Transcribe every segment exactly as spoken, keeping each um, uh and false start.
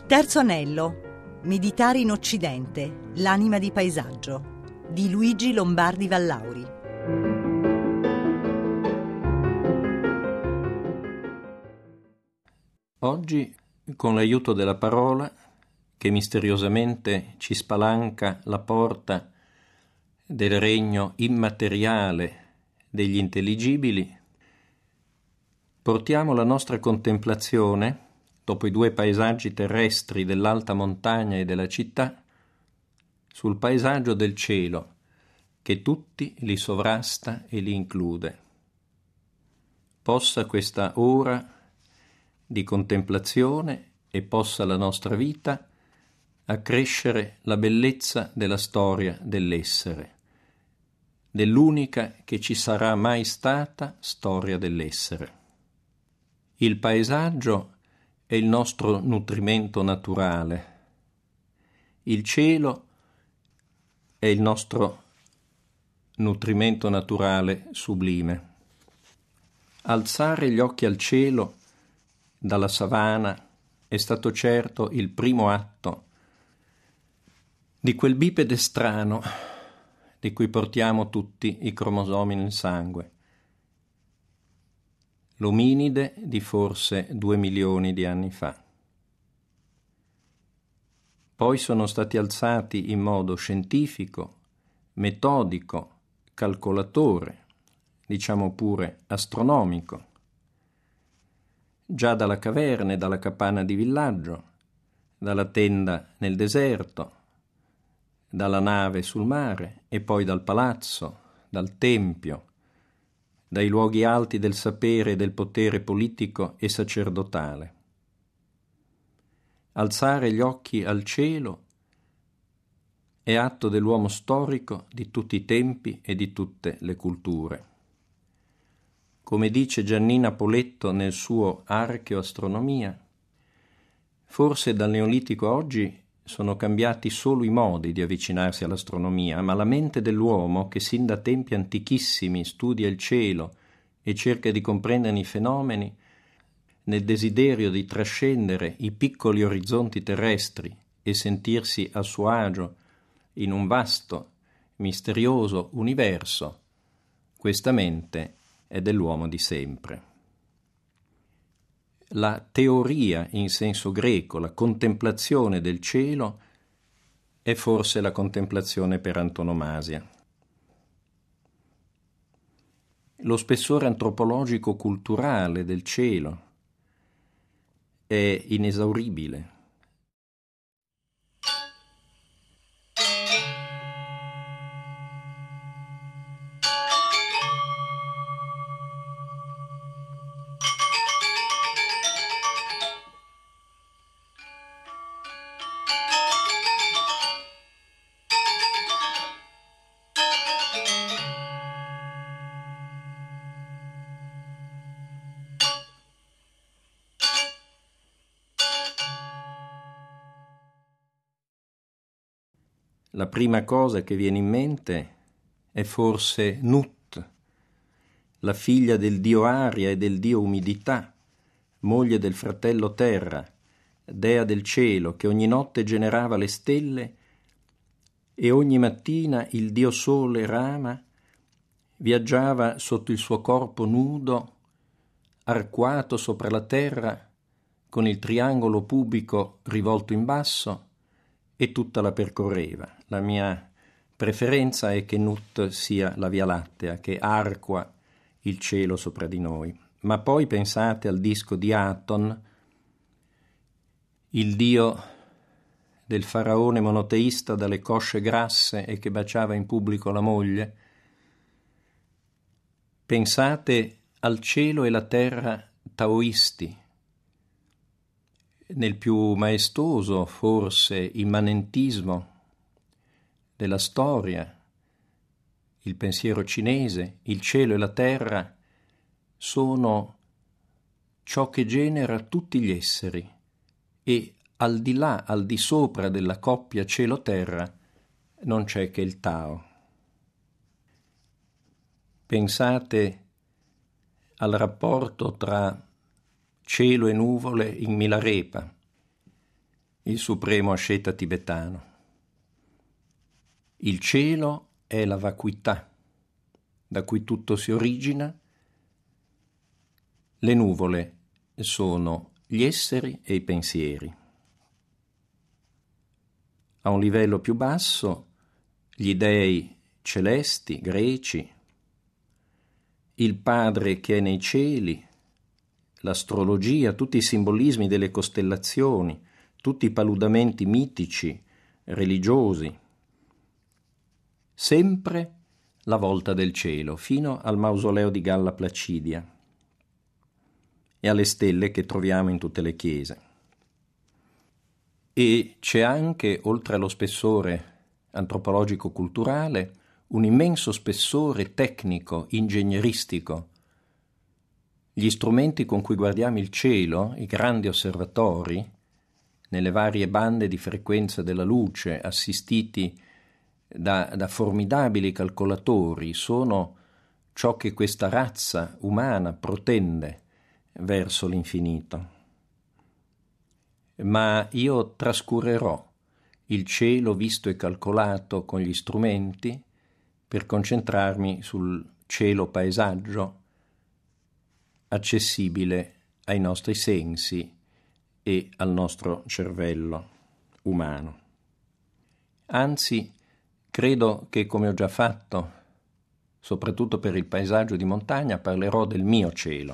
Terzo anello. Meditare in Occidente. L'anima di paesaggio. Di Luigi Lombardi Vallauri. Oggi, con l'aiuto della parola, che misteriosamente ci spalanca la porta del regno immateriale degli intelligibili, portiamo la nostra contemplazione, dopo i due paesaggi terrestri dell'alta montagna e della città, sul paesaggio del cielo, che tutti li sovrasta e li include. Possa questa ora di contemplazione e possa la nostra vita accrescere la bellezza della storia dell'essere, dell'unica che ci sarà mai stata storia dell'essere. Il paesaggio è il nostro nutrimento naturale. Il cielo è il nostro nutrimento naturale sublime. Alzare gli occhi al cielo dalla savana è stato certo il primo atto di quel bipede strano di cui portiamo tutti i cromosomi nel sangue. L'ominide di forse due milioni di anni fa. Poi sono stati alzati in modo scientifico, metodico, calcolatore, diciamo pure astronomico, già dalla caverna e dalla capanna di villaggio, dalla tenda nel deserto, dalla nave sul mare e poi dal palazzo, dal tempio, dai luoghi alti del sapere e del potere politico e sacerdotale. Alzare gli occhi al cielo è atto dell'uomo storico di tutti i tempi e di tutte le culture. Come dice Giannina Poletto nel suo Archeoastronomia, forse dal Neolitico a oggi sono cambiati solo i modi di avvicinarsi all'astronomia, ma la mente dell'uomo, che sin da tempi antichissimi studia il cielo e cerca di comprenderne i fenomeni, nel desiderio di trascendere i piccoli orizzonti terrestri e sentirsi a suo agio in un vasto, misterioso universo, questa mente è dell'uomo di sempre. La teoria in senso greco, la contemplazione del cielo, è forse la contemplazione per antonomasia. Lo spessore antropologico-culturale del cielo è inesauribile. La prima cosa che viene in mente è forse Nut, la figlia del dio aria e del dio umidità, moglie del fratello terra, dea del cielo, che ogni notte generava le stelle e ogni mattina il dio sole Rama viaggiava sotto il suo corpo nudo, arcuato sopra la terra, con il triangolo pubico rivolto in basso, e tutta la percorreva. La mia preferenza è che Nut sia la Via Lattea, che arcua il cielo sopra di noi. Ma poi pensate al disco di Aton, il dio del faraone monoteista dalle cosce grasse e che baciava in pubblico la moglie. Pensate al cielo e la terra taoisti, nel più maestoso, forse, immanentismo della storia, il pensiero cinese, il cielo e la terra sono ciò che genera tutti gli esseri e al di là, al di sopra della coppia cielo-terra non c'è che il Tao. Pensate al rapporto tra cielo e nuvole in Milarepa, il supremo asceta tibetano. Il cielo è la vacuità, da cui tutto si origina. Le nuvole sono gli esseri e i pensieri. A un livello più basso, gli dei celesti, greci, il Padre che è nei cieli, l'astrologia, tutti i simbolismi delle costellazioni, tutti i paludamenti mitici, religiosi. Sempre la volta del cielo, fino al mausoleo di Galla Placidia e alle stelle che troviamo in tutte le chiese. E c'è anche, oltre allo spessore antropologico-culturale, un immenso spessore tecnico, ingegneristico. Gli strumenti con cui guardiamo il cielo, i grandi osservatori, nelle varie bande di frequenza della luce, assistiti da, da formidabili calcolatori, sono ciò che questa razza umana protende verso l'infinito. Ma io trascurerò il cielo visto e calcolato con gli strumenti per concentrarmi sul cielo paesaggio accessibile ai nostri sensi e al nostro cervello umano. Anzi, credo che, come ho già fatto, soprattutto per il paesaggio di montagna, parlerò del mio cielo.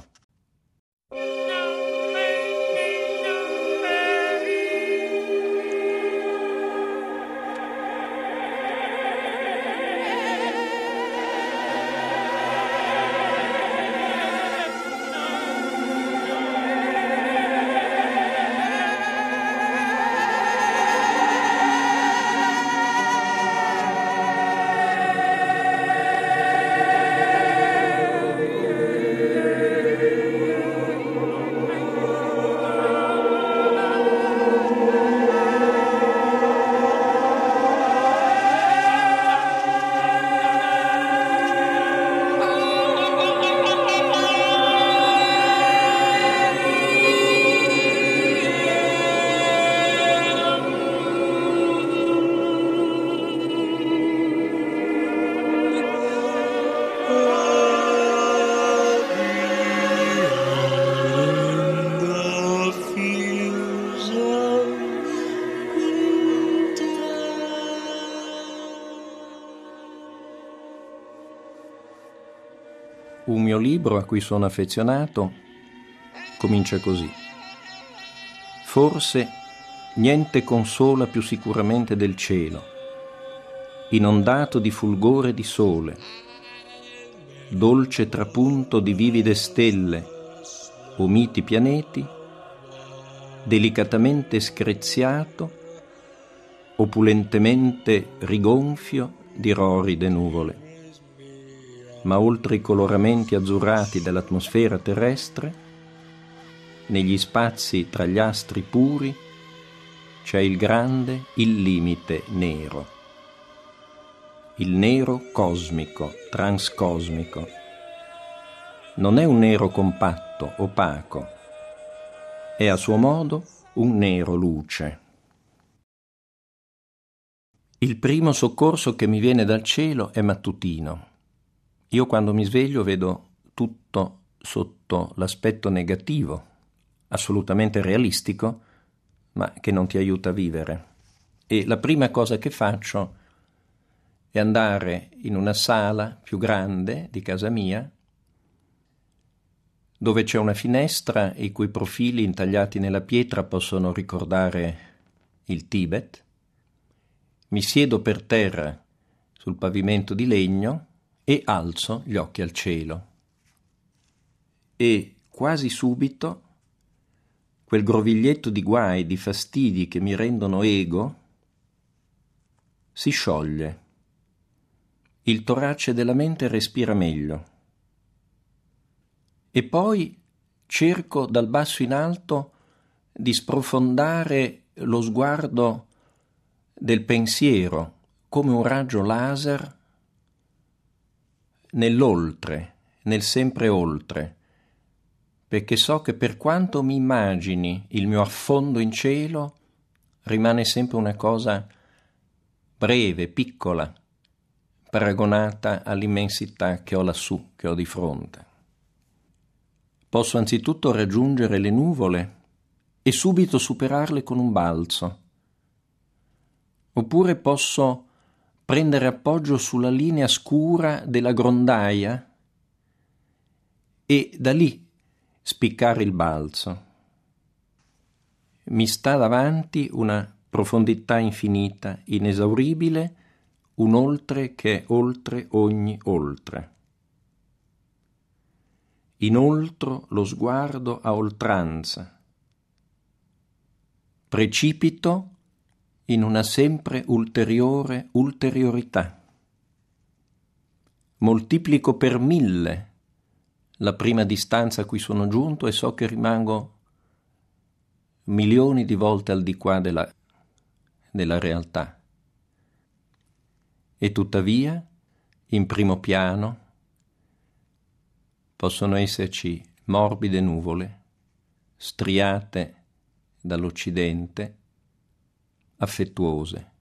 Un mio libro a cui sono affezionato comincia così. Forse niente consola più sicuramente del cielo, inondato di fulgore di sole, dolce trapunto di vivide stelle o miti pianeti, delicatamente screziato, opulentemente rigonfio di roride nuvole. Ma oltre i coloramenti azzurrati dell'atmosfera terrestre, negli spazi tra gli astri puri, c'è il grande illimite nero. Il nero cosmico, transcosmico. Non è un nero compatto, opaco, è a suo modo un nero luce. Il primo soccorso che mi viene dal cielo è mattutino. Io quando mi sveglio vedo tutto sotto l'aspetto negativo, assolutamente realistico, ma che non ti aiuta a vivere. E la prima cosa che faccio è andare in una sala più grande di casa mia, dove c'è una finestra i cui profili intagliati nella pietra possono ricordare il Tibet. Mi siedo per terra sul pavimento di legno e alzo gli occhi al cielo. E quasi subito quel groviglietto di guai, di fastidi che mi rendono ego, si scioglie. Il torace della mente respira meglio. E poi cerco dal basso in alto di sprofondare lo sguardo del pensiero come un raggio laser nell'oltre, nel sempre oltre, perché so che per quanto mi immagini il mio affondo in cielo, rimane sempre una cosa breve, piccola, paragonata all'immensità che ho lassù, che ho di fronte. Posso anzitutto raggiungere le nuvole e subito superarle con un balzo, oppure posso prendere appoggio sulla linea scura della grondaia e da lì spiccare il balzo. Mi sta davanti una profondità infinita, inesauribile, un oltre che è oltre ogni oltre. Inoltro lo sguardo a oltranza. Precipito in una sempre ulteriore ulteriorità. Moltiplico per mille la prima distanza a cui sono giunto e so che rimango milioni di volte al di qua della, della realtà. E tuttavia, in primo piano, possono esserci morbide nuvole, striate dall'Occidente, affettuose.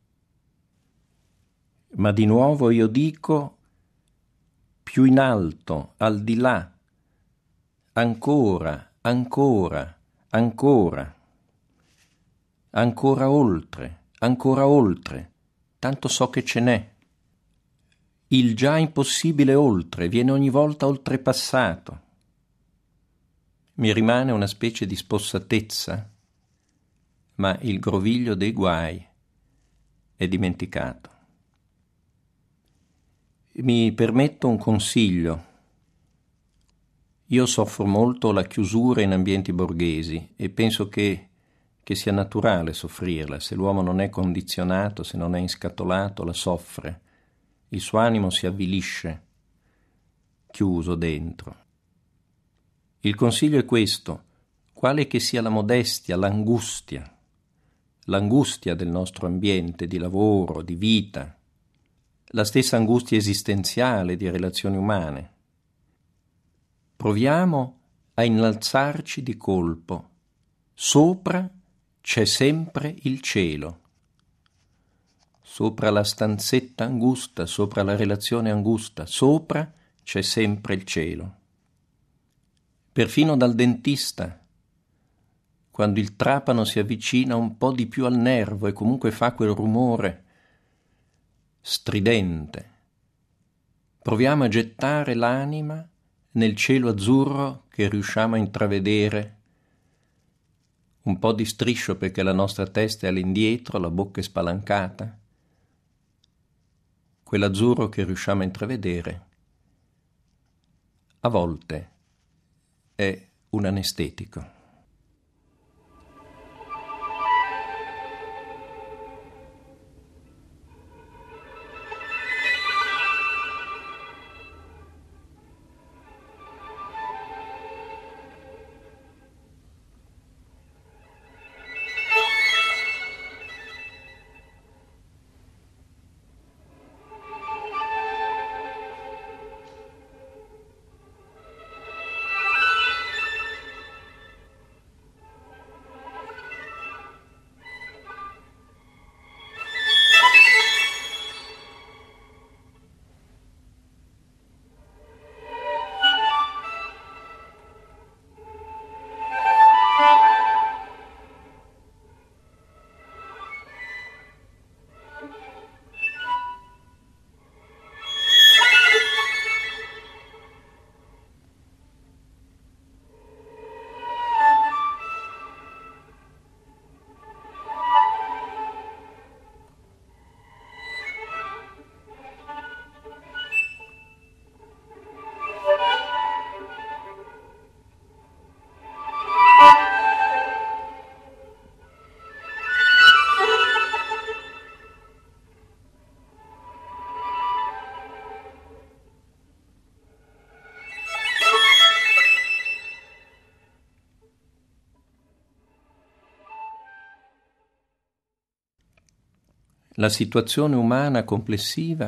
Ma di nuovo io dico, più in alto, al di là, ancora, ancora, ancora, ancora oltre, ancora oltre, tanto so che ce n'è. Il già impossibile oltre viene ogni volta oltrepassato. Mi rimane una specie di spossatezza, ma il groviglio dei guai è dimenticato. Mi permetto un consiglio. Io soffro molto la chiusura in ambienti borghesi e penso che, che sia naturale soffrirla. Se l'uomo non è condizionato, se non è inscatolato, la soffre. Il suo animo si avvilisce, chiuso dentro. Il consiglio è questo: quale che sia la modestia, l'angustia, l'angustia del nostro ambiente di lavoro, di vita, la stessa angustia esistenziale di relazioni umane, proviamo a innalzarci di colpo. Sopra c'è sempre il cielo. Sopra la stanzetta angusta, sopra la relazione angusta, sopra c'è sempre il cielo. Perfino dal dentista, quando il trapano si avvicina un po' di più al nervo e comunque fa quel rumore stridente, proviamo a gettare l'anima nel cielo azzurro che riusciamo a intravedere, un po' di striscio perché la nostra testa è all'indietro, la bocca è spalancata. Quell'azzurro che riusciamo a intravedere a volte è un anestetico. La situazione umana complessiva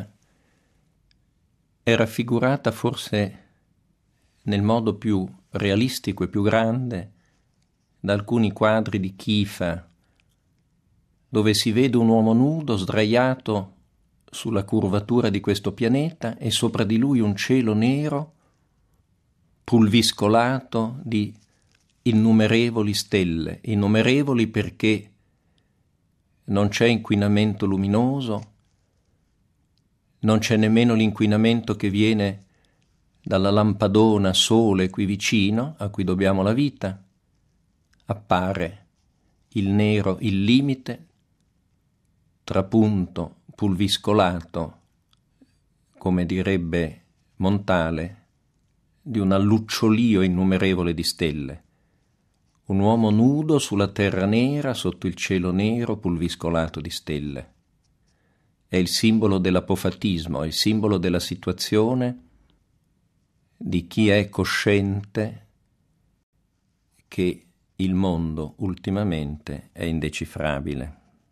è raffigurata forse nel modo più realistico e più grande da alcuni quadri di Kifa dove si vede un uomo nudo sdraiato sulla curvatura di questo pianeta e sopra di lui un cielo nero pulviscolato di innumerevoli stelle, innumerevoli perché non c'è inquinamento luminoso, non c'è nemmeno l'inquinamento che viene dalla lampadona sole qui vicino, a cui dobbiamo la vita. Appare il nero, il limite, trapunto, pulviscolato, come direbbe Montale, di un allucciolio innumerevole di stelle. Un uomo nudo sulla terra nera, sotto il cielo nero pulviscolato di stelle. È il simbolo dell'apofatismo, è il simbolo della situazione di chi è cosciente che il mondo ultimamente è indecifrabile.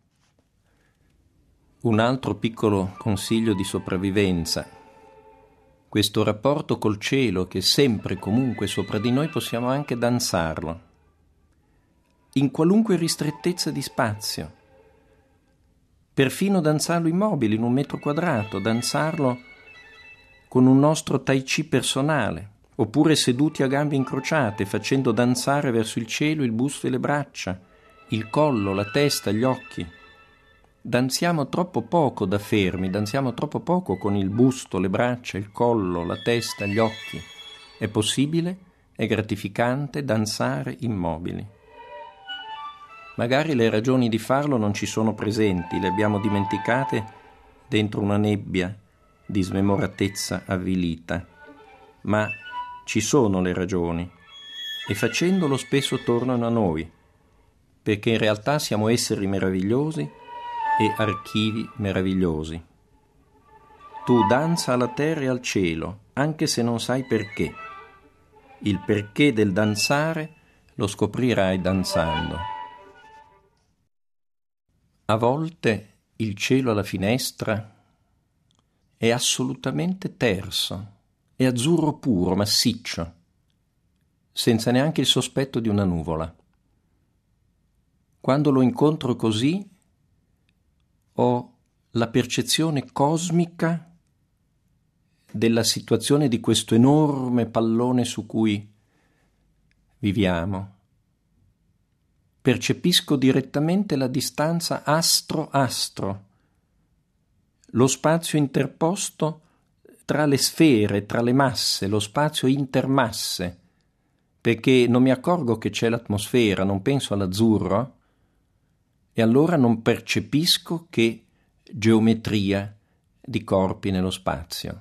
Un altro piccolo consiglio di sopravvivenza. Questo rapporto col cielo che è sempre comunque sopra di noi, possiamo anche danzarlo, in qualunque ristrettezza di spazio, perfino danzarlo immobili in un metro quadrato, danzarlo con un nostro tai chi personale, oppure seduti a gambe incrociate, facendo danzare verso il cielo il busto e le braccia, il collo, la testa, gli occhi. Danziamo troppo poco da fermi, danziamo troppo poco con il busto, le braccia, il collo, la testa, gli occhi. È possibile, è gratificante danzare immobili. Magari le ragioni di farlo non ci sono presenti, le abbiamo dimenticate dentro una nebbia di smemoratezza avvilita, ma ci sono le ragioni e facendolo spesso tornano a noi, perché in realtà siamo esseri meravigliosi e archivi meravigliosi. Tu danza alla terra e al cielo, anche se non sai perché. Il perché del danzare lo scoprirai danzando. A volte il cielo alla finestra è assolutamente terso, è azzurro puro, massiccio, senza neanche il sospetto di una nuvola. Quando lo incontro così, ho la percezione cosmica della situazione di questo enorme pallone su cui viviamo. Percepisco direttamente la distanza astro-astro, lo spazio interposto tra le sfere, tra le masse, lo spazio intermasse, perché non mi accorgo che c'è l'atmosfera, non penso all'azzurro, e allora non percepisco che geometria di corpi nello spazio.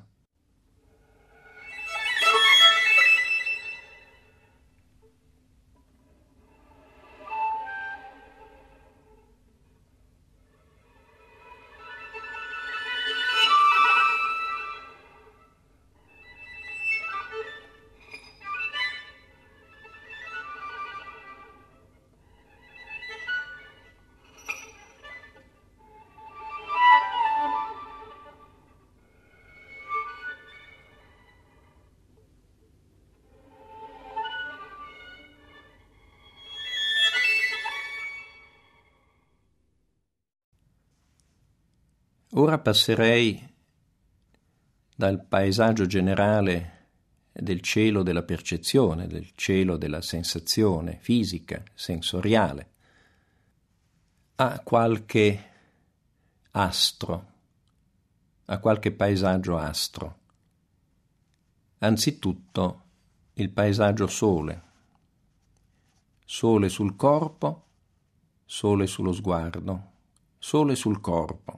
Ora passerei dal paesaggio generale del cielo della percezione, del cielo della sensazione fisica, sensoriale, a qualche astro, a qualche paesaggio astro. Anzitutto il paesaggio sole, sole sul corpo, sole sullo sguardo, sole sul corpo.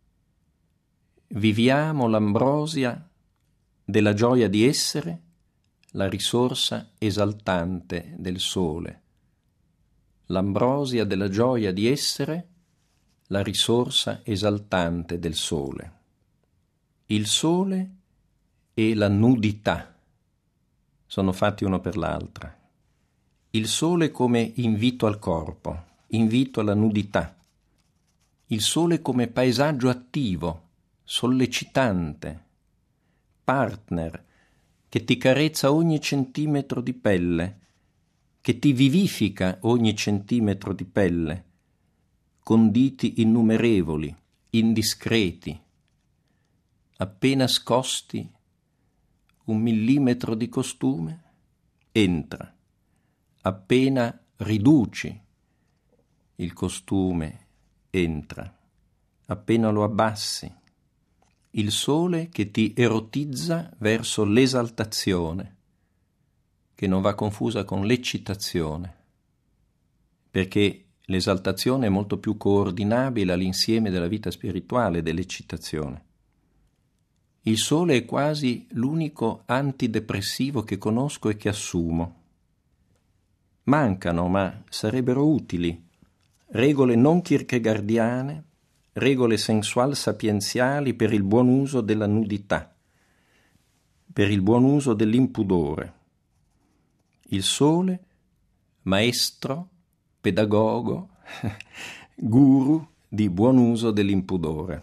Viviamo l'ambrosia della gioia di essere la risorsa esaltante del sole, l'ambrosia della gioia di essere la risorsa esaltante del sole. Il sole e la nudità sono fatti uno per l'altra. Il sole come invito al corpo, invito alla nudità. Il sole come paesaggio attivo, sollecitante, partner, che ti carezza ogni centimetro di pelle, che ti vivifica ogni centimetro di pelle, conditi innumerevoli, indiscreti, appena scosti un millimetro di costume, entra, appena riduci il costume, entra, appena lo abbassi, il sole che ti erotizza verso l'esaltazione, che non va confusa con l'eccitazione, perché l'esaltazione è molto più coordinabile all'insieme della vita spirituale dell'eccitazione. Il sole è quasi l'unico antidepressivo che conosco e che assumo. Mancano, ma sarebbero utili, regole non kierkegaardiane, regole sensual-sapienziali per il buon uso della nudità, per il buon uso dell'impudore. Il sole, maestro, pedagogo, guru di buon uso dell'impudore.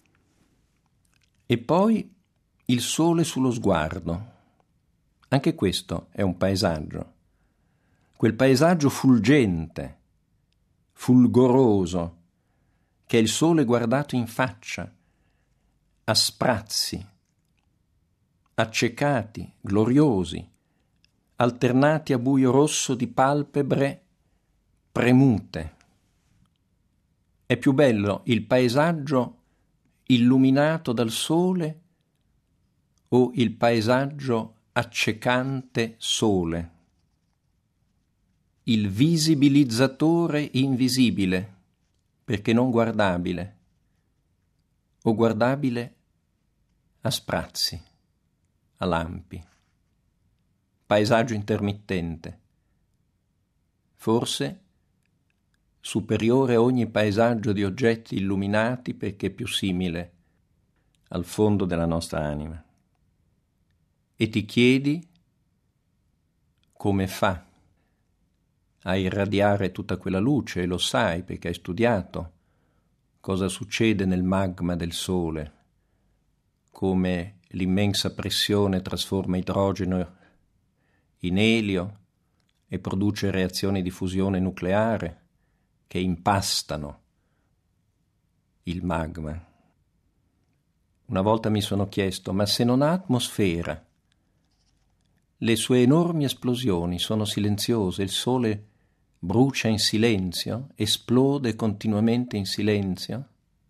E poi il sole sullo sguardo. Anche questo è un paesaggio. Quel paesaggio fulgente, fulgoroso, che è il sole guardato in faccia, a sprazzi, accecati, gloriosi, alternati a buio rosso di palpebre premute. È più bello il paesaggio illuminato dal sole o il paesaggio accecante sole? Il visibilizzatore invisibile, perché non guardabile, o guardabile a sprazzi, a lampi. Paesaggio intermittente, forse superiore a ogni paesaggio di oggetti illuminati perché più simile al fondo della nostra anima. E ti chiedi come fa a irradiare tutta quella luce, e lo sai perché hai studiato cosa succede nel magma del Sole, come l'immensa pressione trasforma idrogeno in elio e produce reazioni di fusione nucleare che impastano il magma. Una volta mi sono chiesto, ma se non ha atmosfera, le sue enormi esplosioni sono silenziose, il Sole brucia in silenzio, esplode continuamente in silenzio,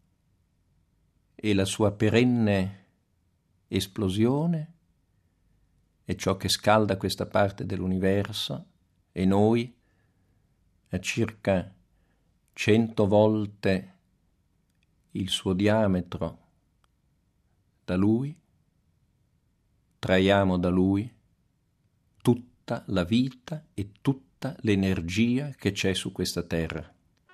e la sua perenne esplosione è ciò che scalda questa parte dell'universo, e noi, a circa cento volte il suo diametro da lui, traiamo da lui tutta la vita e tutta l'energia che c'è su questa terra.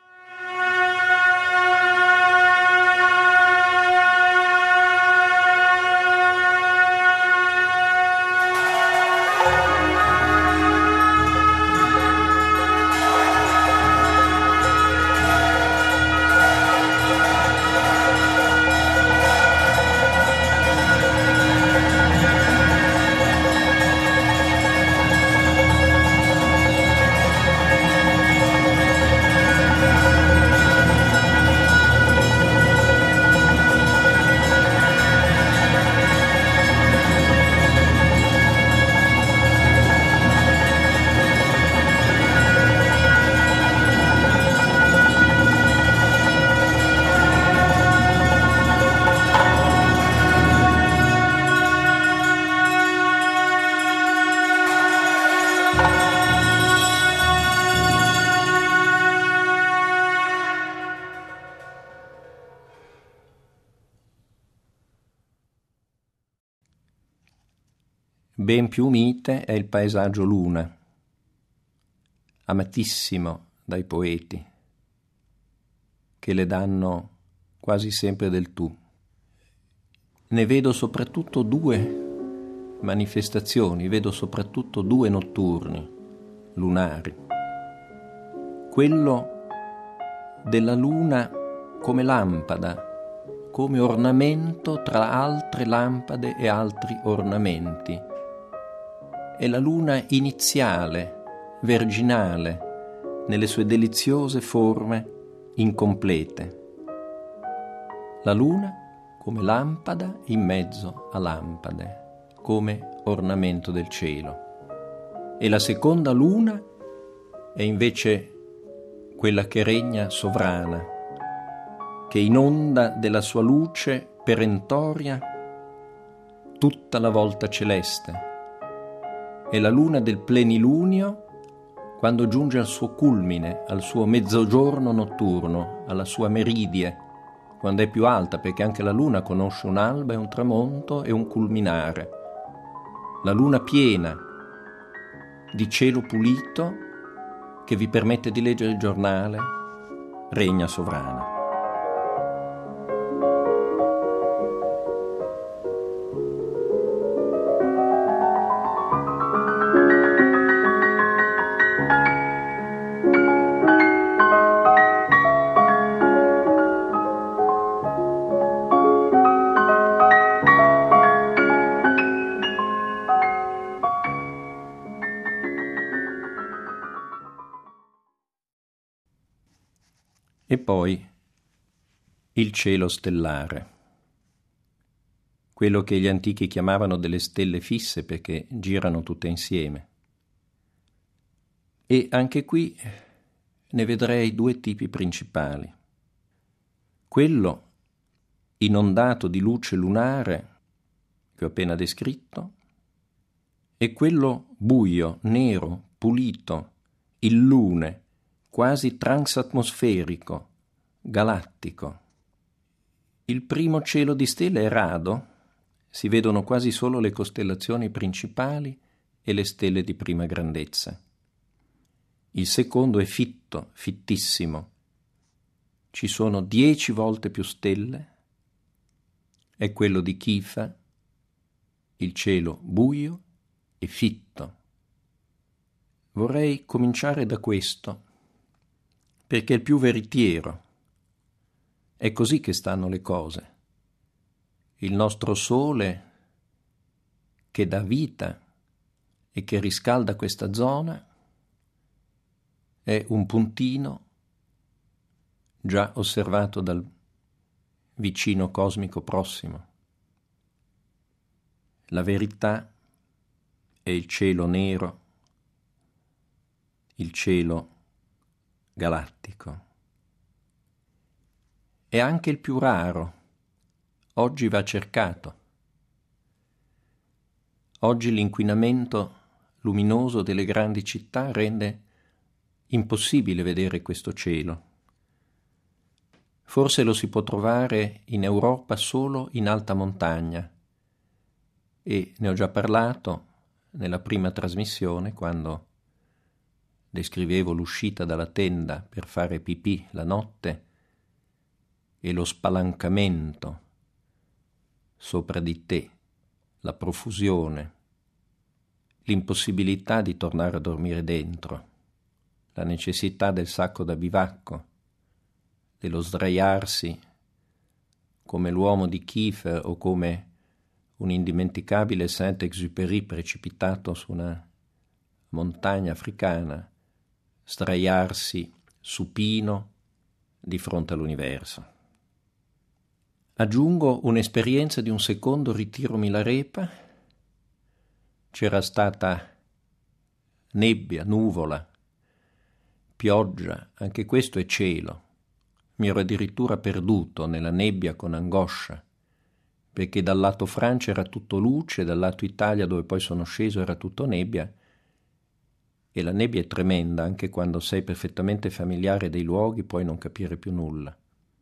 Ben più mite è il paesaggio luna, amatissimo dai poeti, che le danno quasi sempre del tu. Ne vedo soprattutto due manifestazioni, vedo soprattutto due notturni lunari. Quello della luna come lampada, come ornamento tra altre lampade e altri ornamenti. È la luna iniziale, verginale, nelle sue deliziose forme incomplete. La luna come lampada in mezzo a lampade, come ornamento del cielo. E la seconda luna è invece quella che regna sovrana, che inonda della sua luce perentoria tutta la volta celeste. È la luna del plenilunio quando giunge al suo culmine, al suo mezzogiorno notturno, alla sua meridie, quando è più alta, perché anche la luna conosce un'alba e un tramonto e un culminare. La luna piena di cielo pulito che vi permette di leggere il giornale regna sovrana. E poi il cielo stellare, quello che gli antichi chiamavano delle stelle fisse perché girano tutte insieme. E anche qui ne vedrei due tipi principali. Quello inondato di luce lunare, che ho appena descritto, e quello buio, nero, pulito, illune, quasi transatmosferico, galattico. Il primo cielo di stelle è rado, si vedono quasi solo le costellazioni principali e le stelle di prima grandezza. Il secondo è fitto, fittissimo. Ci sono dieci volte più stelle, è quello di Kifa, il cielo buio e fitto. Vorrei cominciare da questo, perché è il più veritiero. È così che stanno le cose. Il nostro sole, che dà vita e che riscalda questa zona, è un puntino già osservato dal vicino cosmico prossimo. La verità è il cielo nero, il cielo galattico. È anche il più raro. Oggi va cercato. Oggi l'inquinamento luminoso delle grandi città rende impossibile vedere questo cielo. Forse lo si può trovare in Europa solo in alta montagna, e ne ho già parlato nella prima trasmissione quando descrivevo l'uscita dalla tenda per fare pipì la notte e lo spalancamento sopra di te, la profusione, l'impossibilità di tornare a dormire dentro, la necessità del sacco da bivacco, dello sdraiarsi come l'uomo di Kiefer o come un indimenticabile Saint-Exupéry precipitato su una montagna africana, sdraiarsi supino di fronte all'universo. Aggiungo un'esperienza di un secondo ritiro Milarepa. C'era stata nebbia, nuvola, pioggia, anche questo è cielo. Mi ero addirittura perduto nella nebbia con angoscia, perché dal lato Francia era tutto luce, dal lato Italia, dove poi sono sceso, era tutto nebbia, e la nebbia è tremenda, anche quando sei perfettamente familiare dei luoghi, puoi non capire più nulla.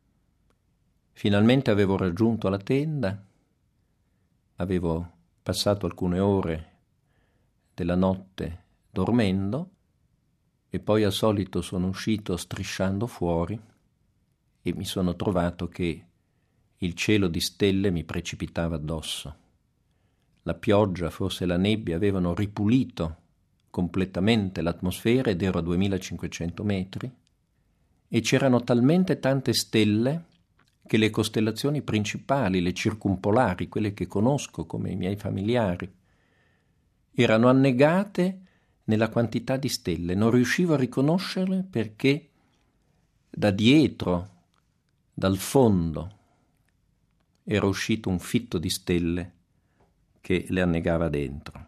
Finalmente avevo raggiunto la tenda, avevo passato alcune ore della notte dormendo, e poi al solito sono uscito strisciando fuori e mi sono trovato che il cielo di stelle mi precipitava addosso. La pioggia, forse la nebbia, avevano ripulito completamente l'atmosfera ed ero a duemilacinquecento metri e c'erano talmente tante stelle che le costellazioni principali, le circumpolari, quelle che conosco come i miei familiari, erano annegate nella quantità di stelle. Non riuscivo a riconoscerle perché da dietro, dal fondo, era uscito un fitto di stelle che le annegava dentro.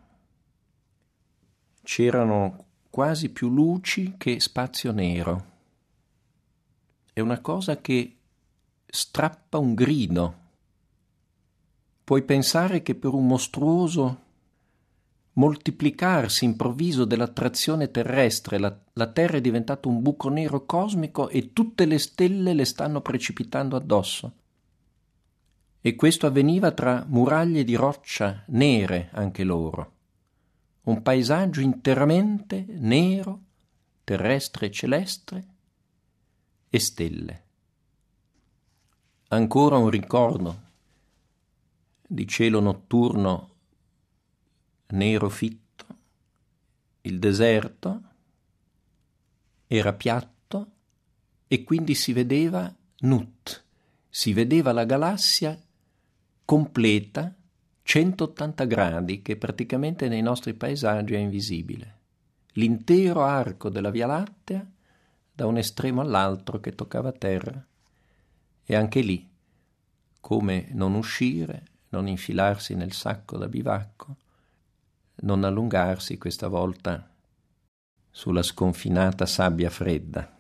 C'erano quasi più luci che spazio nero. È una cosa che strappa un grido. Puoi pensare che per un mostruoso moltiplicarsi improvviso dell'attrazione terrestre la, la Terra è diventato un buco nero cosmico e tutte le stelle le stanno precipitando addosso. E questo avveniva tra muraglie di roccia nere anche loro. Un paesaggio interamente nero, terrestre e celeste, e stelle. Ancora un ricordo di cielo notturno nero fitto, il deserto era piatto e quindi si vedeva Nut, si vedeva la galassia completa, centottanta gradi, che praticamente nei nostri paesaggi è invisibile. L'intero arco della Via Lattea da un estremo all'altro che toccava terra. E anche lì, come non uscire, non infilarsi nel sacco da bivacco, non allungarsi questa volta sulla sconfinata sabbia fredda.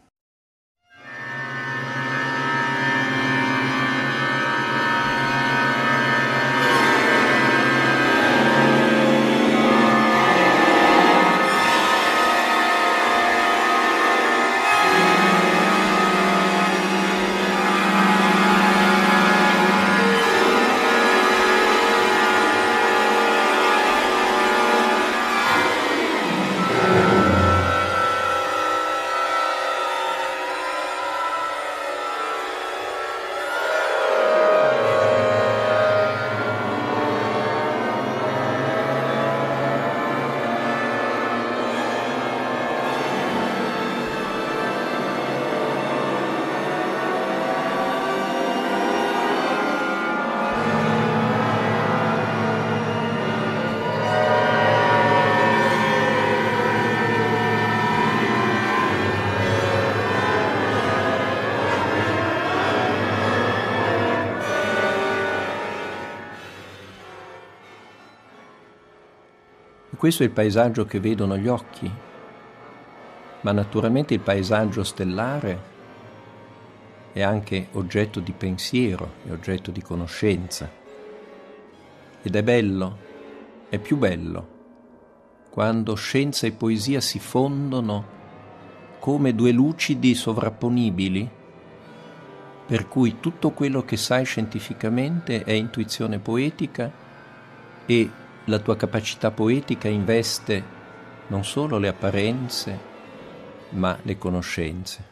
Questo è il paesaggio che vedono gli occhi, ma naturalmente il paesaggio stellare è anche oggetto di pensiero, è oggetto di conoscenza. Ed è bello, è più bello, quando scienza e poesia si fondono come due lucidi sovrapponibili, per cui tutto quello che sai scientificamente è intuizione poetica e la tua capacità poetica investe non solo le apparenze, ma le conoscenze.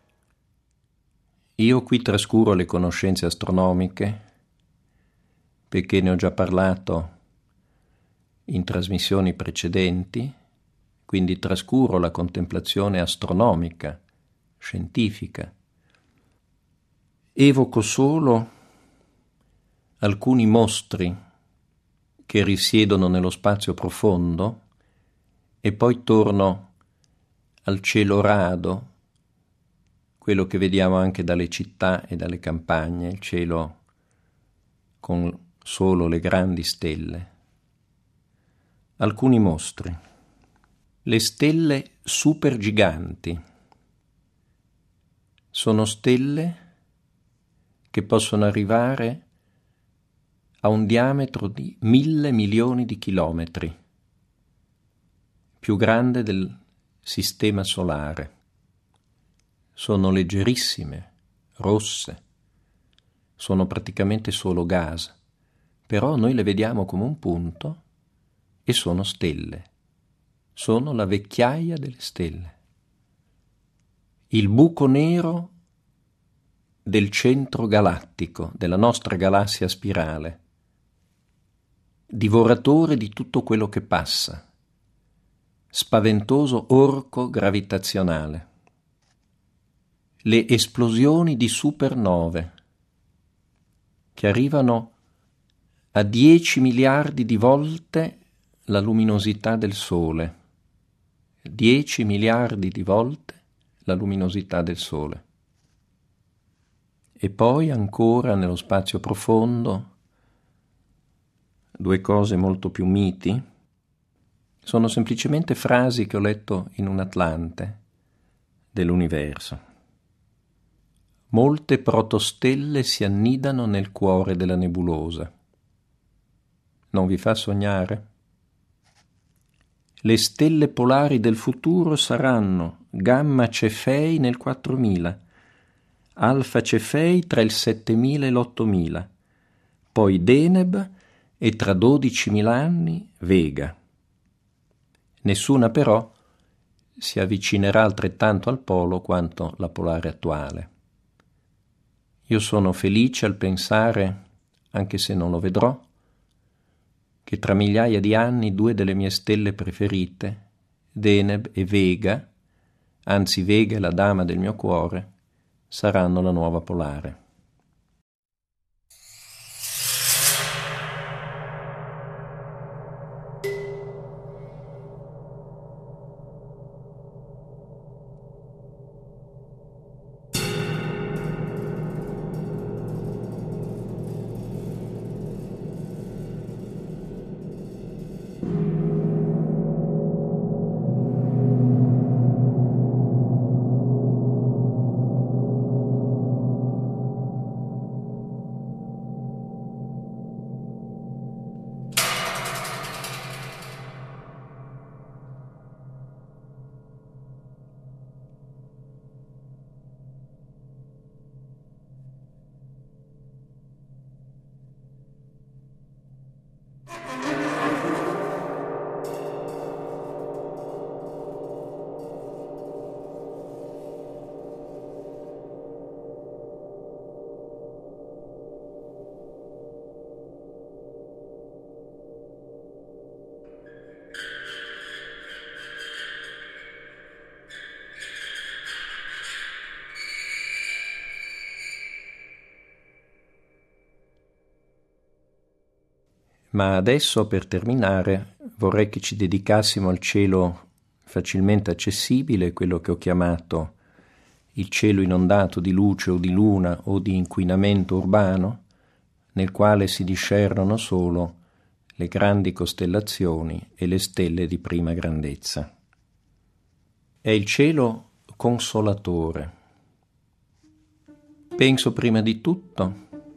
Io qui trascuro le conoscenze astronomiche, perché ne ho già parlato in trasmissioni precedenti, quindi trascuro la contemplazione astronomica, scientifica. Evoco solo alcuni mostri che risiedono nello spazio profondo e poi torno al cielo rado, quello che vediamo anche dalle città e dalle campagne, il cielo con solo le grandi stelle. Alcuni mostri. Le stelle supergiganti sono stelle che possono arrivare a un diametro di mille milioni di chilometri, più grande del sistema solare. Sono leggerissime, rosse, sono praticamente solo gas, però noi le vediamo come un punto e sono stelle, sono la vecchiaia delle stelle. Il buco nero del centro galattico, della nostra galassia spirale, divoratore di tutto quello che passa, spaventoso orco gravitazionale. Le esplosioni di supernove che arrivano a dieci miliardi di volte la luminosità del Sole. dieci miliardi di volte la luminosità del Sole. E poi ancora nello spazio profondo, due cose molto più miti, sono semplicemente frasi che ho letto in un Atlante dell'universo. Molte protostelle si annidano nel cuore della nebulosa. Non vi fa sognare? Le stelle polari del futuro saranno Gamma Cefei nel quattromila, Alfa Cefei tra il settemila e l'ottomila, poi Deneb e tra dodicimila anni Vega. Nessuna però si avvicinerà altrettanto al polo quanto la polare attuale. Io sono felice al pensare, anche se non lo vedrò, che tra migliaia di anni due delle mie stelle preferite, Deneb e Vega, anzi Vega è la dama del mio cuore, saranno la nuova polare. Ma adesso, per terminare, vorrei che ci dedicassimo al cielo facilmente accessibile, quello che ho chiamato il cielo inondato di luce o di luna o di inquinamento urbano, nel quale si discernono solo le grandi costellazioni e le stelle di prima grandezza. È il cielo consolatore. Penso prima di tutto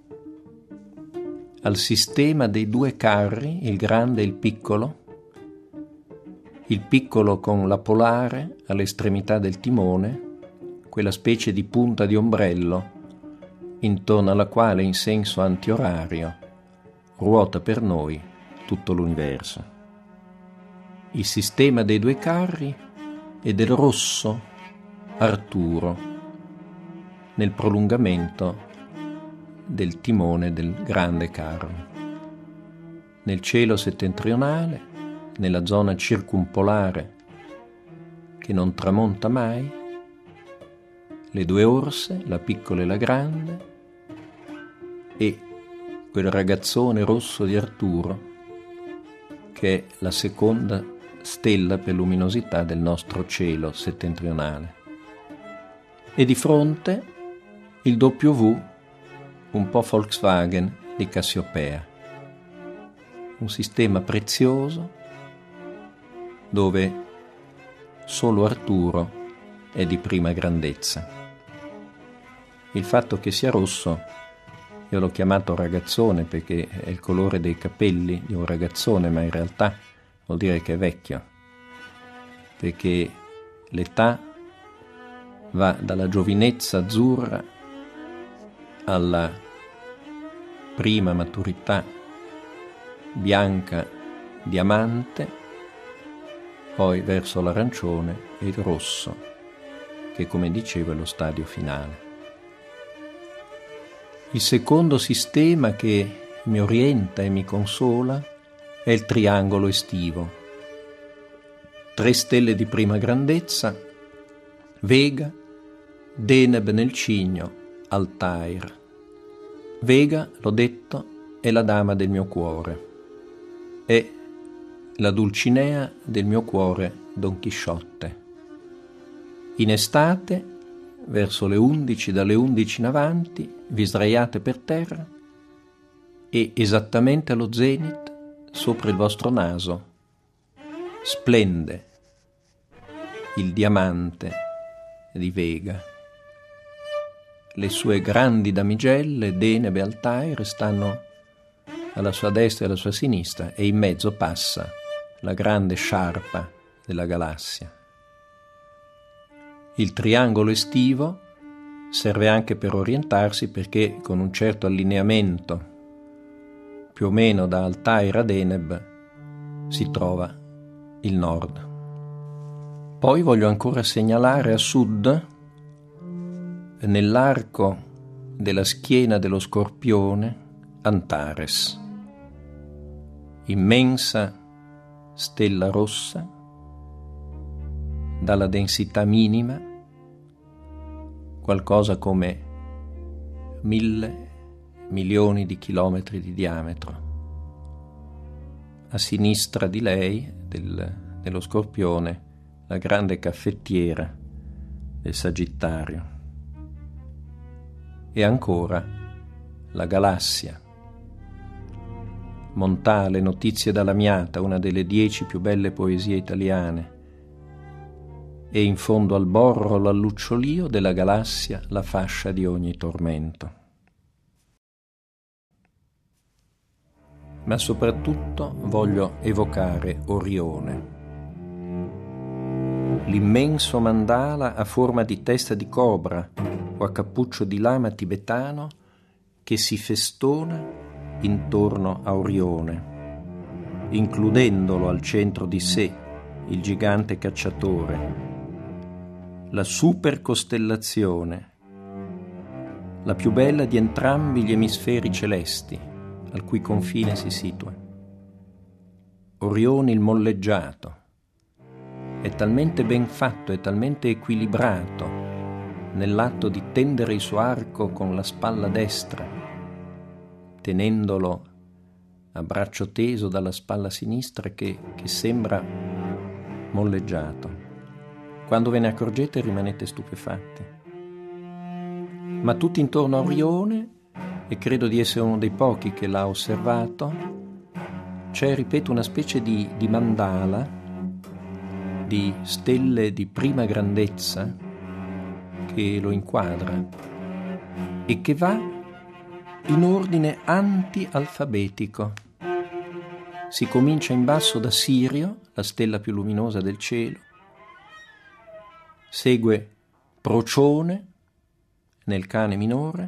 al sistema dei due carri, il grande e il piccolo, il piccolo con la polare all'estremità del timone, quella specie di punta di ombrello intorno alla quale in senso antiorario ruota per noi tutto l'universo. Il sistema dei due carri è del rosso Arturo nel prolungamento del timone del grande carro. Nel cielo settentrionale, nella zona circumpolare che non tramonta mai, le due orse, la piccola e la grande, e quel ragazzone rosso di Arturo che è la seconda stella per luminosità del nostro cielo settentrionale. E di fronte il W un po' Volkswagen di Cassiopea, un sistema prezioso dove solo Arturo è di prima grandezza. Il fatto che sia rosso, io l'ho chiamato ragazzone perché è il colore dei capelli di un ragazzone, ma in realtà vuol dire che è vecchio, perché l'età va dalla giovinezza azzurra alla prima maturità bianca diamante, poi verso l'arancione e il rosso, che come dicevo è lo stadio finale. Il secondo sistema che mi orienta e mi consola è il triangolo estivo. Tre stelle di prima grandezza, Vega, Deneb nel Cigno, Altair. Vega, l'ho detto, è la dama del mio cuore, è la Dulcinea del mio cuore Don Chisciotte. In estate verso le undici, dalle undici in avanti, vi sdraiate per terra e esattamente allo zenit, sopra il vostro naso, splende il diamante di Vega. Le sue grandi damigelle, Deneb e Altair, stanno alla sua destra e alla sua sinistra e in mezzo passa la grande sciarpa della galassia. Il triangolo estivo serve anche per orientarsi, perché con un certo allineamento più o meno da Altair a Deneb si trova il nord. Poi voglio ancora segnalare a sud, nell'arco della schiena dello Scorpione, Antares, immensa stella rossa dalla densità minima, qualcosa come mille milioni di chilometri di diametro. A sinistra di lei, del, dello Scorpione, la grande caffettiera del Sagittario. E ancora la galassia. Montale, Notizie dalla Miata, una delle dieci più belle poesie italiane. E in fondo al borro, al lucciolio della galassia, la fascia di ogni tormento. Ma soprattutto voglio evocare Orione, l'immenso mandala a forma di testa di cobra o a cappuccio di lama tibetano che si festona intorno a Orione, includendolo al centro di sé, il gigante cacciatore, la supercostellazione, la più bella di entrambi gli emisferi celesti, al cui confine si situa. Orione il molleggiato è talmente ben fatto e talmente equilibrato nell'atto di tendere il suo arco con la spalla destra, tenendolo a braccio teso dalla spalla sinistra, che, che sembra molleggiato. Quando ve ne accorgete rimanete stupefatti. Ma tutto intorno a Orione, e credo di essere uno dei pochi che l'ha osservato, c'è, ripeto, una specie di, di mandala, di stelle di prima grandezza che lo inquadra e che va in ordine anti-alfabetico. Si comincia in basso da Sirio, la stella più luminosa del cielo, segue Procione nel Cane minore,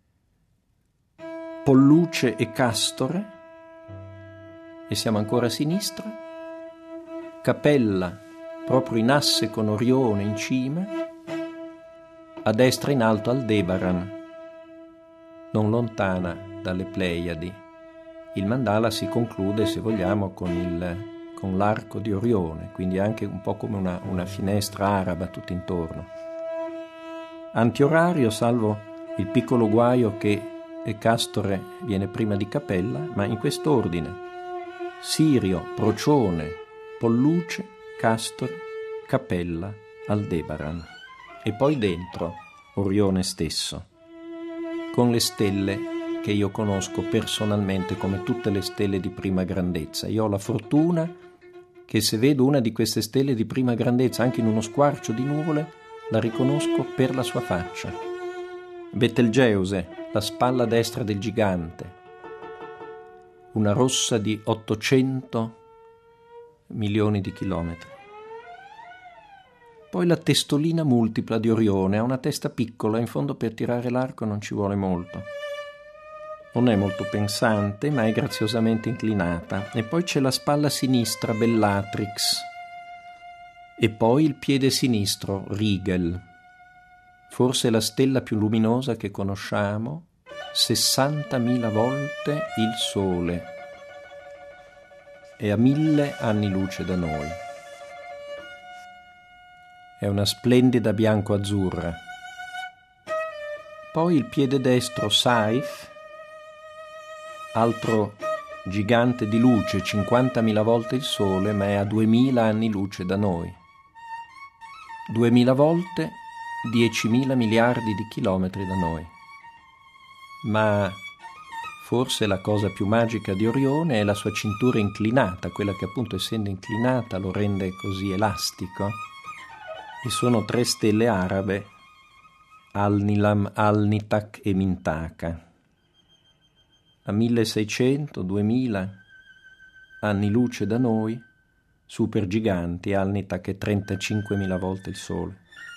Polluce e Castore, e siamo ancora a sinistra, Capella proprio in asse con Orione in cima, a destra in alto Aldebaran, non lontana dalle Pleiadi. Il mandala si conclude, se vogliamo, con, il, con l'arco di Orione, quindi anche un po' come una, una finestra araba tutto intorno. Antiorario, salvo il piccolo guaio che Castore viene prima di Capella, ma in quest'ordine: Sirio, Procione, Polluce, Castore, Capella, Aldebaran. E poi dentro Orione stesso, con le stelle che io conosco personalmente come tutte le stelle di prima grandezza. Io ho la fortuna che se vedo una di queste stelle di prima grandezza, anche in uno squarcio di nuvole, la riconosco per la sua faccia. Betelgeuse, la spalla destra del gigante, una rossa di ottocento milioni di chilometri. Poi la testolina multipla di Orione, ha una testa piccola, in fondo per tirare l'arco non ci vuole molto. Non è molto pensante, ma è graziosamente inclinata. E poi c'è la spalla sinistra, Bellatrix. E poi il piede sinistro, Rigel. Forse la stella più luminosa che conosciamo, sessantamila volte il Sole. È a mille anni luce da noi. È una splendida bianco-azzurra. Poi il piede destro, Saif, altro gigante di luce, cinquantamila volte il Sole, ma è a duemila anni luce da noi. Duemila volte diecimila miliardi di chilometri da noi. Ma forse la cosa più magica di Orione è la sua cintura inclinata, quella che appunto essendo inclinata lo rende così elastico, e sono tre stelle arabe, Alnilam, Alnitak e Mintaka. A milleseicento duemila anni luce da noi, supergiganti, Alnitak è trentacinquemila volte il Sole.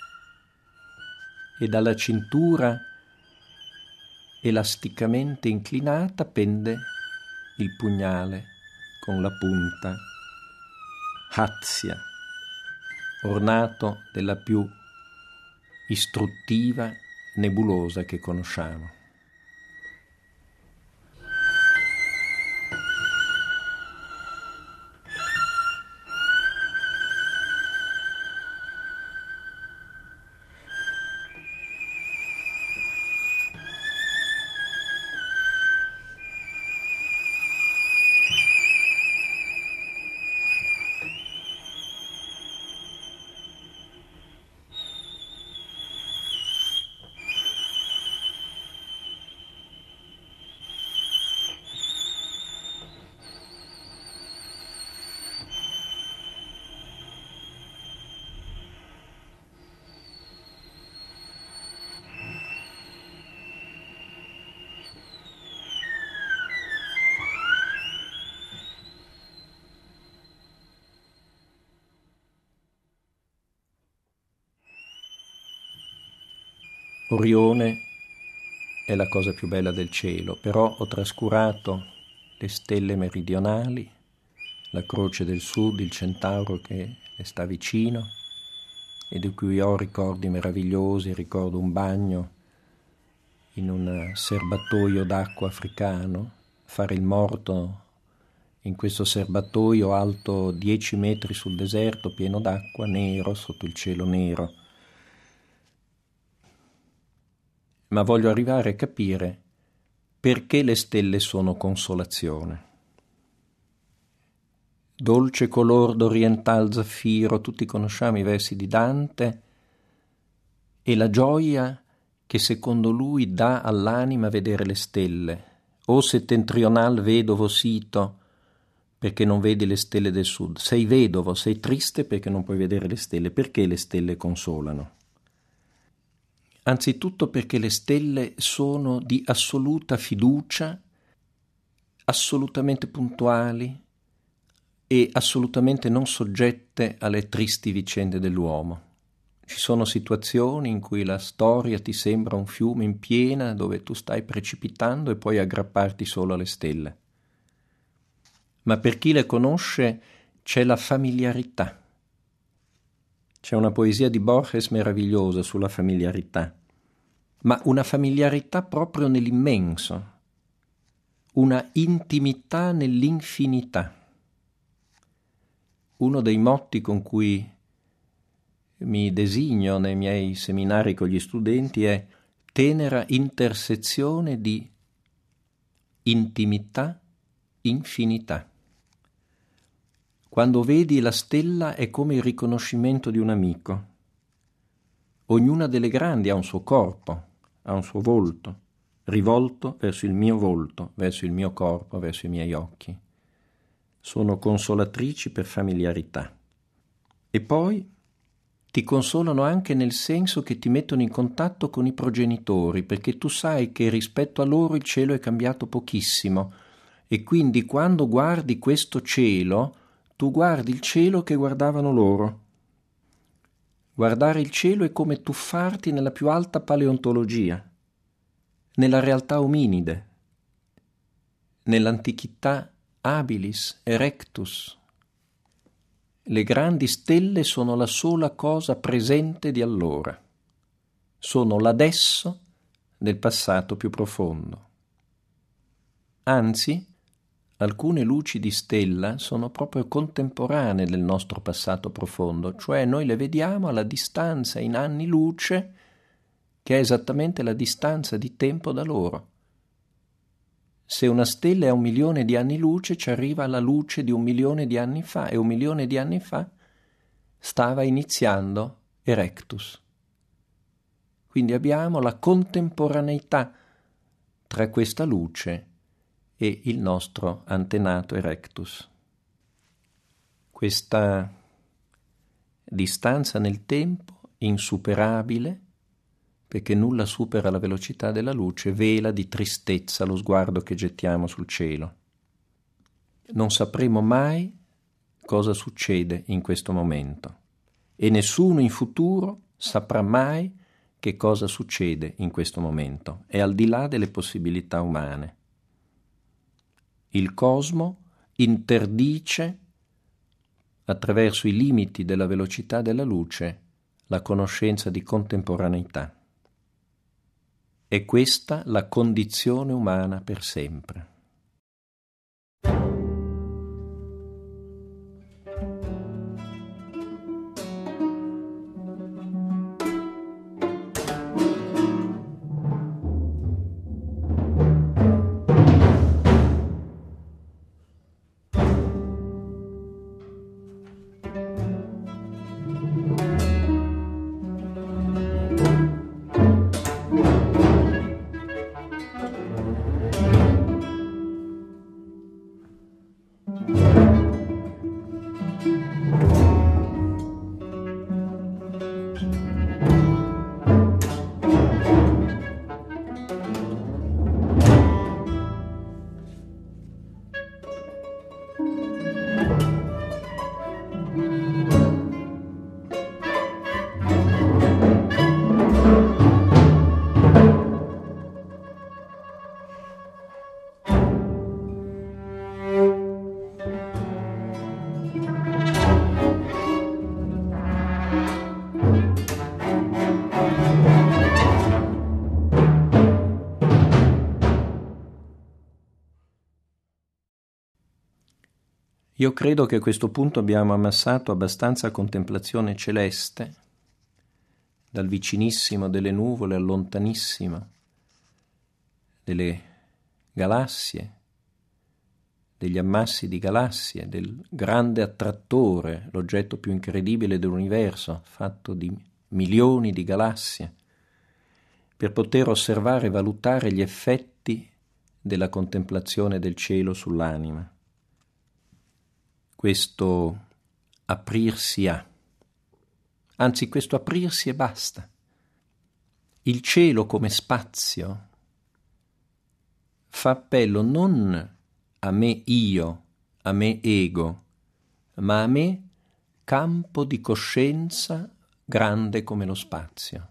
E dalla cintura elasticamente inclinata pende il pugnale con la punta, Hatsya, ornato della più istruttiva nebulosa che conosciamo. Orione è la cosa più bella del cielo, però ho trascurato le stelle meridionali, la Croce del Sud, il Centauro che le sta vicino e di cui ho ricordi meravigliosi. Ricordo un bagno in un serbatoio d'acqua africano, fare il morto in questo serbatoio alto dieci metri sul deserto, pieno d'acqua, nero, sotto il cielo nero. Ma voglio arrivare a capire perché le stelle sono consolazione. Dolce color d'oriental zaffiro, tutti conosciamo i versi di Dante, e la gioia che secondo lui dà all'anima vedere le stelle. O settentrional vedovo sito, perché non vedi le stelle del sud. Sei vedovo, sei triste perché non puoi vedere le stelle. Perché le stelle consolano? Anzitutto perché le stelle sono di assoluta fiducia, assolutamente puntuali e assolutamente non soggette alle tristi vicende dell'uomo. Ci sono situazioni in cui la storia ti sembra un fiume in piena dove tu stai precipitando e puoi aggrapparti solo alle stelle. Ma per chi le conosce c'è la familiarità. C'è una poesia di Borges meravigliosa sulla familiarità, ma una familiarità proprio nell'immenso, una intimità nell'infinità. Uno dei motti con cui mi designo nei miei seminari con gli studenti è tenera intersezione di intimità, infinità. Quando vedi la stella è come il riconoscimento di un amico. Ognuna delle grandi ha un suo corpo, ha un suo volto, rivolto verso il mio volto, verso il mio corpo, verso i miei occhi. Sono consolatrici per familiarità. E poi ti consolano anche nel senso che ti mettono in contatto con i progenitori, perché tu sai che rispetto a loro il cielo è cambiato pochissimo, e quindi quando guardi questo cielo tu guardi il cielo che guardavano loro. Guardare il cielo è come tuffarti nella più alta paleontologia, nella realtà ominide, nell'antichità habilis, erectus. Le grandi stelle sono la sola cosa presente di allora. Sono l'adesso del passato più profondo. Anzi, alcune luci di stella sono proprio contemporanee del nostro passato profondo, cioè noi le vediamo alla distanza in anni luce, che è esattamente la distanza di tempo da loro. Se una stella è a un milione di anni luce, ci arriva la luce di un milione di anni fa, e un milione di anni fa stava iniziando Erectus. Quindi abbiamo la contemporaneità tra questa luce e il nostro antenato Erectus. Questa distanza nel tempo, insuperabile, perché nulla supera la velocità della luce, vela di tristezza lo sguardo che gettiamo sul cielo. Non sapremo mai cosa succede in questo momento e nessuno in futuro saprà mai che cosa succede in questo momento. È al di là delle possibilità umane. Il cosmo interdice attraverso i limiti della velocità della luce la conoscenza di contemporaneità. È questa la condizione umana per sempre. Io credo che a questo punto abbiamo ammassato abbastanza contemplazione celeste, dal vicinissimo delle nuvole al lontanissimo delle galassie, degli ammassi di galassie, del grande attrattore, l'oggetto più incredibile dell'universo, fatto di milioni di galassie, per poter osservare e valutare gli effetti della contemplazione del cielo sull'anima. Questo aprirsi a, anzi questo aprirsi e basta. Il cielo come spazio fa appello non a me io, a me ego, ma a me campo di coscienza grande come lo spazio.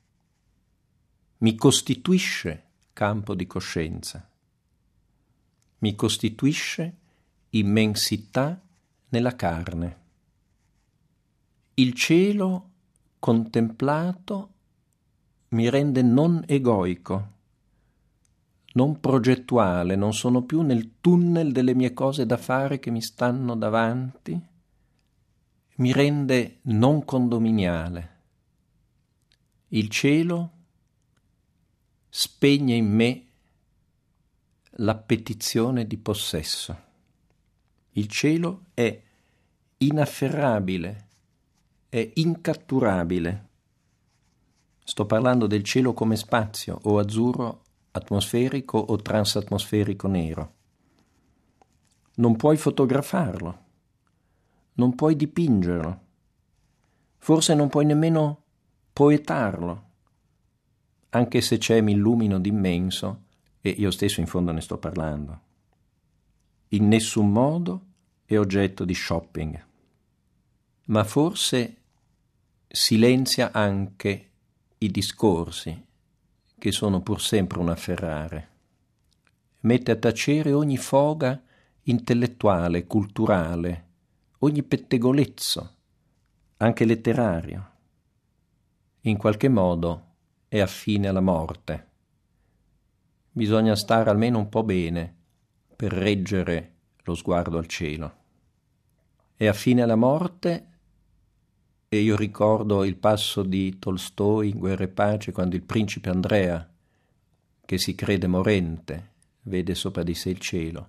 Mi costituisce campo di coscienza, mi costituisce immensità nella carne. Il cielo contemplato mi rende non egoico, non progettuale, non sono più nel tunnel delle mie cose da fare che mi stanno davanti, mi rende non condominiale. Il cielo spegne in me l'appetizione di possesso. Il cielo è inafferrabile, è incatturabile. Sto parlando del cielo come spazio, o azzurro, atmosferico o transatmosferico nero. Non puoi fotografarlo, non puoi dipingerlo, forse non puoi nemmeno poetarlo, anche se c'è mi illumino d'immenso e io stesso in fondo ne sto parlando. In nessun modo è oggetto di shopping, ma forse silenzia anche i discorsi, che sono pur sempre un afferrare. Mette a tacere ogni foga intellettuale, culturale, ogni pettegolezzo, anche letterario. In qualche modo è affine alla morte. Bisogna stare almeno un po' bene per reggere lo sguardo al cielo. È affine alla morte, e io ricordo il passo di Tolstoi in Guerra e Pace, quando il principe Andrea, che si crede morente, vede sopra di sé il cielo.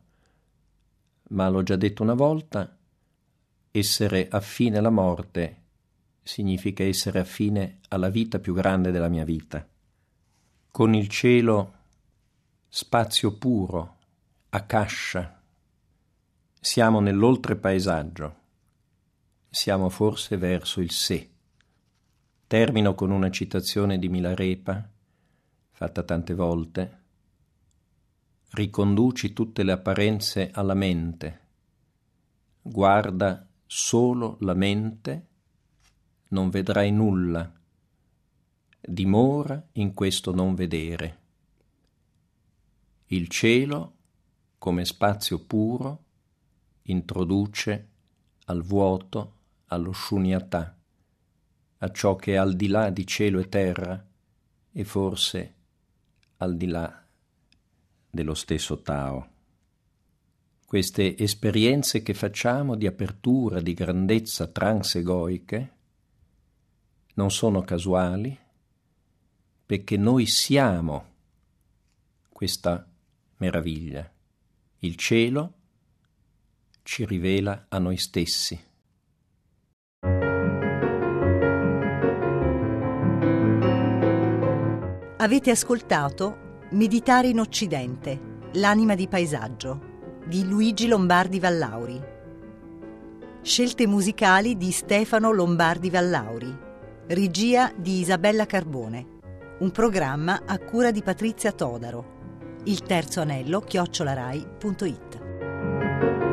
Ma l'ho già detto una volta, essere affine alla morte significa essere affine alla vita più grande della mia vita. Con il cielo, spazio puro, akasha. Siamo nell'oltrepaesaggio. Siamo forse verso il sé. Termino con una citazione di Milarepa, fatta tante volte. Riconduci tutte le apparenze alla mente. Guarda solo la mente, non vedrai nulla. Dimora in questo non vedere. Il cielo, come spazio puro, introduce al vuoto, allo shunyata, a ciò che è al di là di cielo e terra e forse al di là dello stesso Tao. Queste esperienze che facciamo di apertura, di grandezza transegoiche non sono casuali, perché noi siamo questa meraviglia. Il cielo ci rivela a noi stessi. Avete ascoltato Meditare in Occidente, l'anima di paesaggio, di Luigi Lombardi Vallauri. Scelte musicali di Stefano Lombardi Vallauri. Regia di Isabella Carbone. Un programma a cura di Patrizia Todaro. Il terzo anello chiocciola rai punto it.